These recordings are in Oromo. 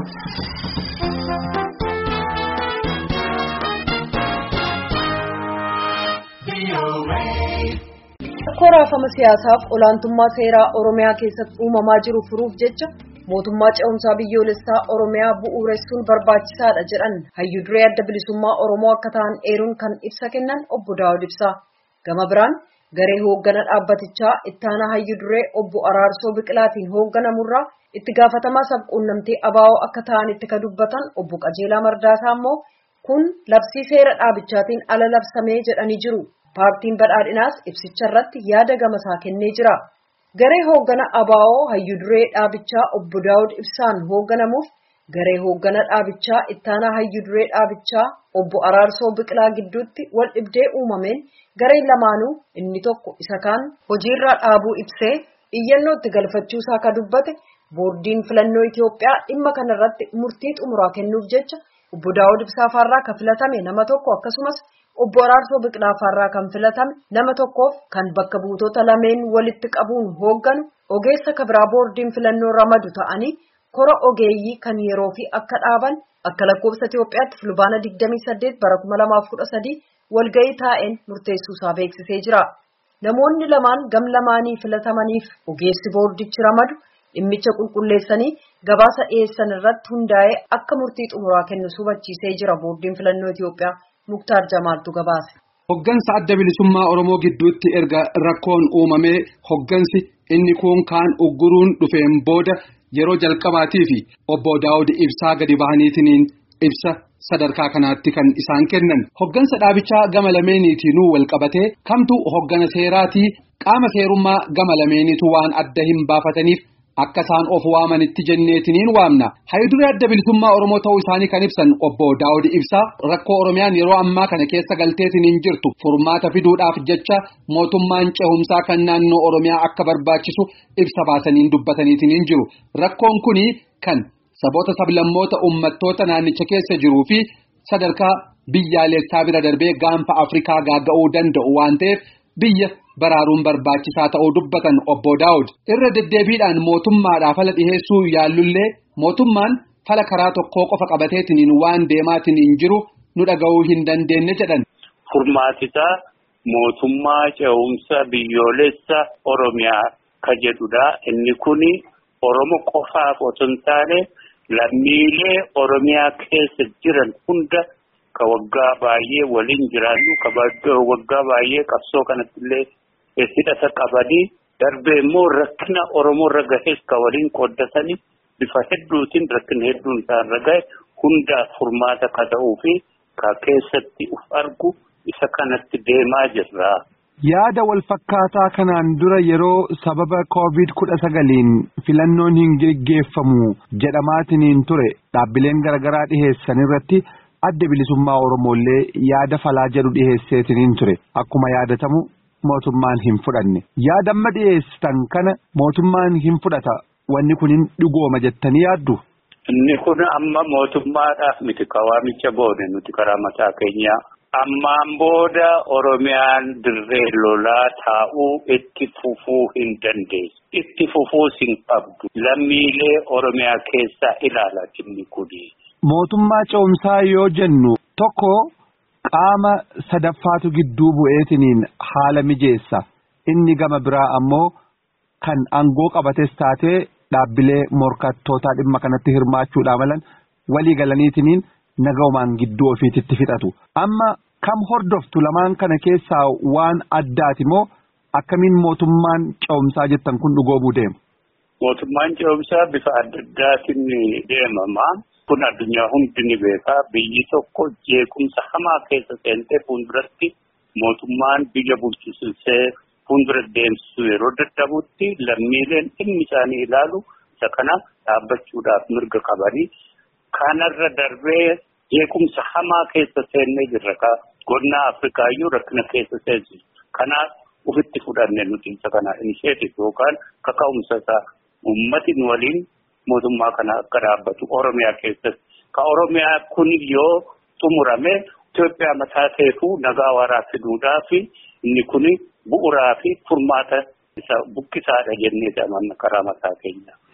Koraafama siyaasaaf olaantummaa seeraa Oromiyaa keessatti uumamaa jiru furuuf jecha mootummaa ce'umsaa biyyoolessaa Oromiyaa bu'uuressuun barbaachisaadha jedhan hayyuu duree adda bilisummaa Oromoo akka ta'an eeruun kan ibsa kennan obbo Daawud Ibsaa. Gama biraan garee hooggana dhaabbatichaa ittaanaa hayyuu duree obbo Araarsoo Biqilaatiin hoogganamurraa itti gaafatamaa sabquunnamtii ABO akka ta'anitti ka dubbatan obbo Qajeelaa Mardaasaa immoo kun labsii seera dhaabichaatiin ala labsamee jedhanii jiru. Paartiin badhaadhinaas ibsicha irratti yaada gamasaa kennee jira. Garee hooggana ABO hayyuu duree dhaabichaa obbo Daawud Ibsaan hoogganamuuf garee hooggana dhaabichaa ittaanaa hayyuu duree dhaabichaa obbo Araarsoo Biqilaa gidduutti wal dhibdee uumameen gareen lamaanuu inni tokko isa kaan hojiirraa dhaabuu ibsee iyyannoo itti galfachuusaa ka dubbate boordiin filannoo Itoophiyaa dhimma kanarratti murtii xumuraa kennuuf jecha obbo Daawud Ibsaa faarraa kan filatame nama tokko akkasumas obbo Araarsoo Biqilaa faarraa kan filatame nama tokkoof kan bakka buutota lameen walitti qabuun hoogganu ogeessa kabiraa boordiin filannoo ramadu ta'anii kora ogeeyyii kan yeroo fi akka dhaaban akka lakkoofsa Itoophiyaatti fulbaana 28 bara 2013 walgahii taa'een murteessuusaa beeksisee jira. Namoonni lamaan gam lamaanii filatamaniif ogeessi boordichi ramadu dhimmicha qulqulleessanii gabaasa dhiyeessan irratti hundaa'ee akka murtii xumuraa kennu hubachiisee jira boordiin filannoo Itoophiyaa. Muktaar Jamaaltu gabaase. Hoggansa adda bilisummaa Oromoo gidduutti erga rakkoon uumamee hoggansi inni kun kaan ugguruun dhufeen booda yeroo jalqabaatii fi obbo Daawud Ibsaa gadi bahaniitiin ibsa sadarkaa kanaatti kan isaan kennan. Hoggansa dhaabichaa gama lameeniitiin wal qabatee kamtu hoggana seeraatii qaama seerummaa gama lameeniitu waan adda hin baafataniif akka isaan of waamanitti jenneetiniin waamna. Hayyuu duree adda bilisummaa Oromoo ta'uu isaanii kan ibsan obbo Daawud Ibsaa rakkoo Oromiyaan yeroo ammaa kana keessa galteetiniin jirtu furmaata fiduudhaaf jecha mootummaan ce'umsaa kan naannoo Oromiyaa akka barbaachisu ibsa baasaniin dubbataniitiniin jiru. Rakkoon kuni kan saboota sablammoota uummattoota naannicha keessa jiruu fi sadarkaa biyyaalessaa bira darbee gaanfa Afrikaa gaaga'uu danda'u waan ta'eef biyya baraaruun barbaachisaa ta'uu dubbatan obbo Daawud irra deddeebiidhaan mootummaadhaaf fala dhiheessuu yaallullee mootummaan fala karaa tokkoo qofa qabateetiniin waan deemaatiniin jiru nu dhaga'uu hin dandeenye jedhan. Furmaatisaa mootummaa ce'umsa biyyoolessa Oromiyaa ka jedhudha. Inni kuni Oromoo qofaaf otoo hin taane lammiilee Oromiyaa keessa jiran hunda ka waggaa baay'ee waliin jiraannu ka waggaa baay'ee qabsoo kanattillee hidhata qabanii darbee immoo rakkina Oromoo irra gahees ka waliin qooddatanii bifa hedduutiin rakkina hedduun isaan irra gahe hundaaf furmaata ka ta'uu fi ka keessatti uf argu isa kanatti deemaa jirra. Yaada wal fakkaataa kanaan dura yeroo sababa COVID-19 filannoon hin geggeeffamu jedhamaatiniin ture dhaabbileen garaagaraa dhiheessan irratti adda bilisummaa Oromoolee yaada falaa jedhu dhiheesseetiniin ture akkuma yaadatamu mootummaan hin fudhanne yaada amma dhiheessitan kana mootummaan hin fudhata wanni kun hin dhugooma jettanii yaaddu. Inni kun amma mootummaadhaaf miti kawaamicha boone nuti karaa mataa keenyaa ammaan booda Oromiyaan dirree lolaa taa'uu itti fufuu hin dandeessu. Itti fufuus hin qabdu. Lammiilee Oromiyaa keessaa ilaala inni kuni. Mootummaa ce'umsaa yoo jennu tokko qaama sadaffaatu gidduu bu'eetiniin haala mijeessa inni gama biraa ammoo kan aangoo qabates taatee dhaabbilee morkattootaa dhimma kanatti hirmaachuudhaan malan walii galaniitiniin nagaumaan gidduu ofiititti fixatu amma kam hordoftu lamaan kana keessaa waan addaati moo akkamiin mootummaan ce'umsaa jettan kun dhugoomuu deema. Mootummaan ce'umsaa bifa adda addaatiin deemama. Kun addunyaa hundi ni beeka. Biyyi tokko jeequmsa hamaa keessa seentee fuulduratti mootummaan biyya bulchisee fuuldura deemsisu yeroo dadhabutti lammiileen dhimmi isaanii ilaalu isa kana dhaabbachuudhaaf mirga qabanii kanarra darbee jeequmsa hamaa keessa seennee jirra. Godina Afrikaayyuu rakkina keessa seensi. Kanaaf ofitti fudhanne nuti isa kana initiative yookaan kaka'umsa isaa uummatiin waliin mootummaa kana akka dhaabbatu Oromiyaa keessatti ka Oromiyaa kun yoo xumurame Itoophiyaa mataa ta'eefu nagaa waaraa fiduudhaa fi inni kun bu'uuraa fi furmaata isa buqqisaadha jennee amanna karaa mataa keenya.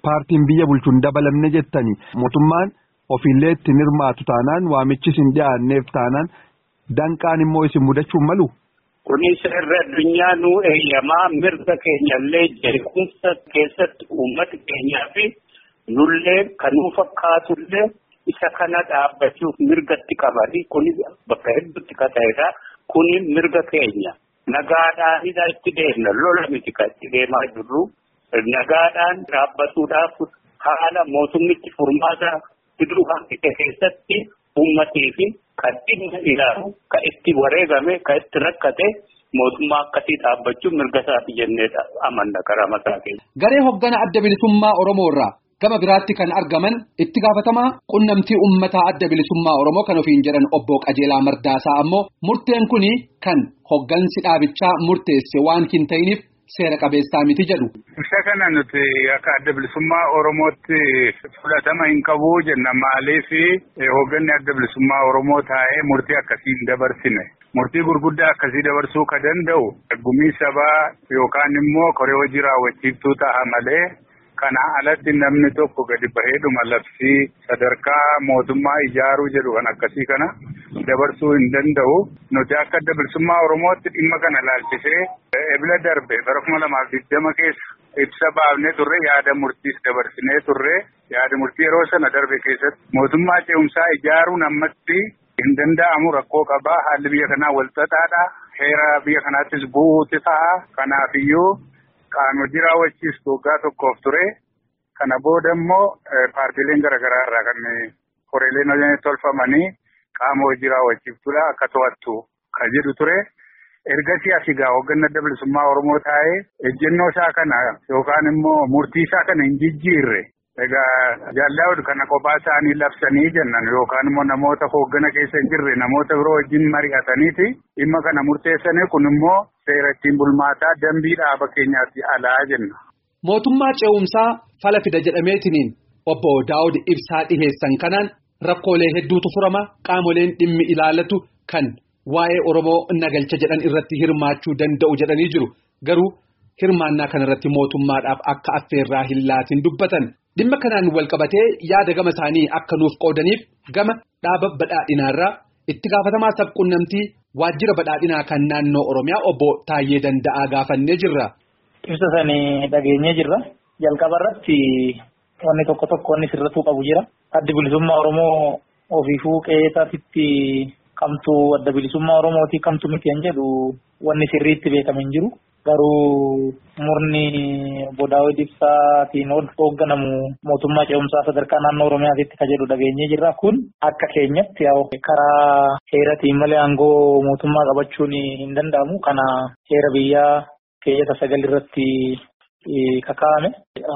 paartiin biyya bulchuun dabalamne jettani mootummaan ofiillee itti hirmaatu taanaan waamichi isin dhiyaanneef taanaan danqaan immoo isin mudachuu malu. Kunis irra addunyaa nu eeyyamaa mirga keenyallee jeequmsa keessatti uummata keenyaa fi nullee kanuu fakkaatullee isa kana dhaabbachuuf mirgatti qabanii kuni bakka hedduutti kata'edha. Kuni mirga keenya nagaadhaan itti deemna lola miti kan itti deemaa jirru nagaadhaan dhaabbatuudhaaf haala mootummitti furmaata fiduu hanqite keessatti uummatii fi kan dhimma ilaalu kan itti wareegame kan itti rakkate mootummaa akkasii dhaabbachuun mirga isaati jennee amanna karaa mataa keenya. Garee hoggana adda bilisummaa Oromoo irraa gama biraatti kan argaman itti gaafatamaa qunnamtii uummataa adda bilisummaa Oromoo kan ofiin jedhan obbo Qajeelaa Mardaasaa ammoo murteen kuni kan hoggansi dhaabichaa murteesse waan hin ta'iniif seera qabeessaa miti jedhu. Isa kana nuti akka adda bilisummaa Oromootti fudhatama hin qabu jenna maaliif hogganni adda bilisummaa Oromoo taa'ee murtii akkasii hin dabarsine. Murtii gurguddaa akkasii dabarsuu ka danda'u gumii sabaa yookaan immoo koree hojii raawwachiiftuu ta'a malee kana alatti namni tokko gadi baheedhuma labsii sadarkaa mootummaa ijaaruu jedhu kan akkasii kana dabarsuu hin danda'u. Nuti akka adda bilisummaa Oromootti dhimma kana ilaalchisee ebila darbe bara 2020 keessa ibsa baafnee turre yaada murtiis dabarsinee turre yaada murtii yeroo sana darbe keessatti mootummaa ce'umsaa ijaaruun ammatti hin danda'amu rakkoo qabaa haalli biyya kanaa wal xaxaadha heera biyya kanaattis bu'uuti ta'a kanaafiyyuu qaama hojii raawwachiiftu waggaa tokkoof ture kana booda immoo paartiileen garaagaraa irraa kan koreeleen tolfamanii qaama hojii raawwachiiftuudha akka to'attu kan jedhu ture. Ergasii asigaa hogganni adda bilisummaa Oromoo taa'ee ejjennoo isaa kana yookaan immoo murtii isaa kana hin jijjiirre. Egaa jaallattoota kana kophaa isaanii labsanii jennan yookaan immoo namoota hoggana keessa hin jirre namoota biroo wajjin mari'ataniiti dhimma kana murteessanii kun immoo seera ittiin bulmaataa dambii dhaaba keenyaatti alaa jenna. Mootummaa ce'umsaa fala fida jedhameetiniin obbo Daawud ibsaa dhiheessan kanaan rakkoolee hedduutu furama qaamoleen dhimmi ilaalatu kan waa'ee Oromoo nagalcha jedhan irratti hirmaachuu danda'u jedhanii jiru garuu hirmaannaa kanarratti mootummaadhaaf akka affeerraa hin laatin dubbatan. Dhimma kanaan wal qabatee yaada gama isaanii akka nuuf qoodaniif gama dhaaba badhaadhinaarraa itti gaafatamaa sabquunnamtii waajjira badhaadhinaa kan naannoo Oromiyaa obbo Taayyee Danda'aa gaafannee jirra. Ibsa isaanii dhageenyee jirra. Jalqaba irratti wanni tokko wanni sirratuu qabu jira. Addi bilisummaa Oromoo ofiifuu qe'eesaatitti kamtu adda bilisummaa Oromooti kamtu miti hin jedhu wanni sirriitti beekame hin jiru. Garuu murni obbo Daawud Ibsaatiin hoogganamu mootummaa ce'umsaa sadarkaa naannoo Oromiyaatti kan jedhu dhageenyee jirra. Kun akka keenyatti karaa heeratiin malee aangoo mootummaa qabachuun hin danda'amu. Kana heera biyyaa keeyyata 9 irratti kakaa'ame.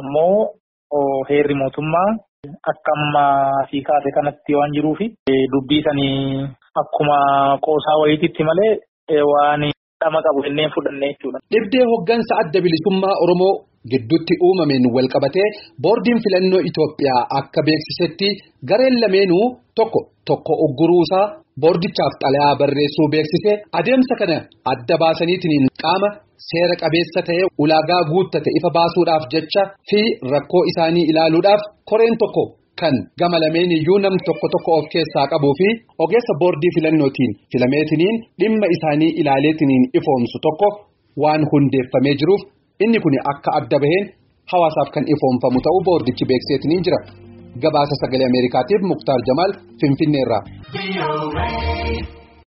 Ammoo heerri mootummaa akka amma sii kaase kanatti waan jiruufi dubbii sanii akkuma qoosaa wayiititti malee waan dhama qabu jennee fudhannee jechuudha. Dhibdee hoggansa adda bilisummaa Oromoo gidduutti uumameen wal qabatee boordiin filannoo Itoophiyaa akka beeksisetti gareen lameenuu tokko ugguruusaa boordichaaf xalayaa barreessuu beeksise adeemsa kana adda baasaniitiin qaama seera qabeessa ta'e ulaagaa guuttate ifa baasuudhaaf jecha fi rakkoo isaanii ilaaluudhaaf koreen tokko kan gama lameen iyyuu nam tokko of keessaa qabuu fi ogeessa boordii filannootiin filameetiniin dhimma isaanii ilaaleetiniin ifoomsu tokko waan hundeeffamee jiruuf inni kun akka adda baheen hawaasaaf kan ifoomfamu ta'uu boordichi beekseetiniin jira. Gabaasa sagalee Ameerikaatiif Muktaar Jamaal Finfinneerraa.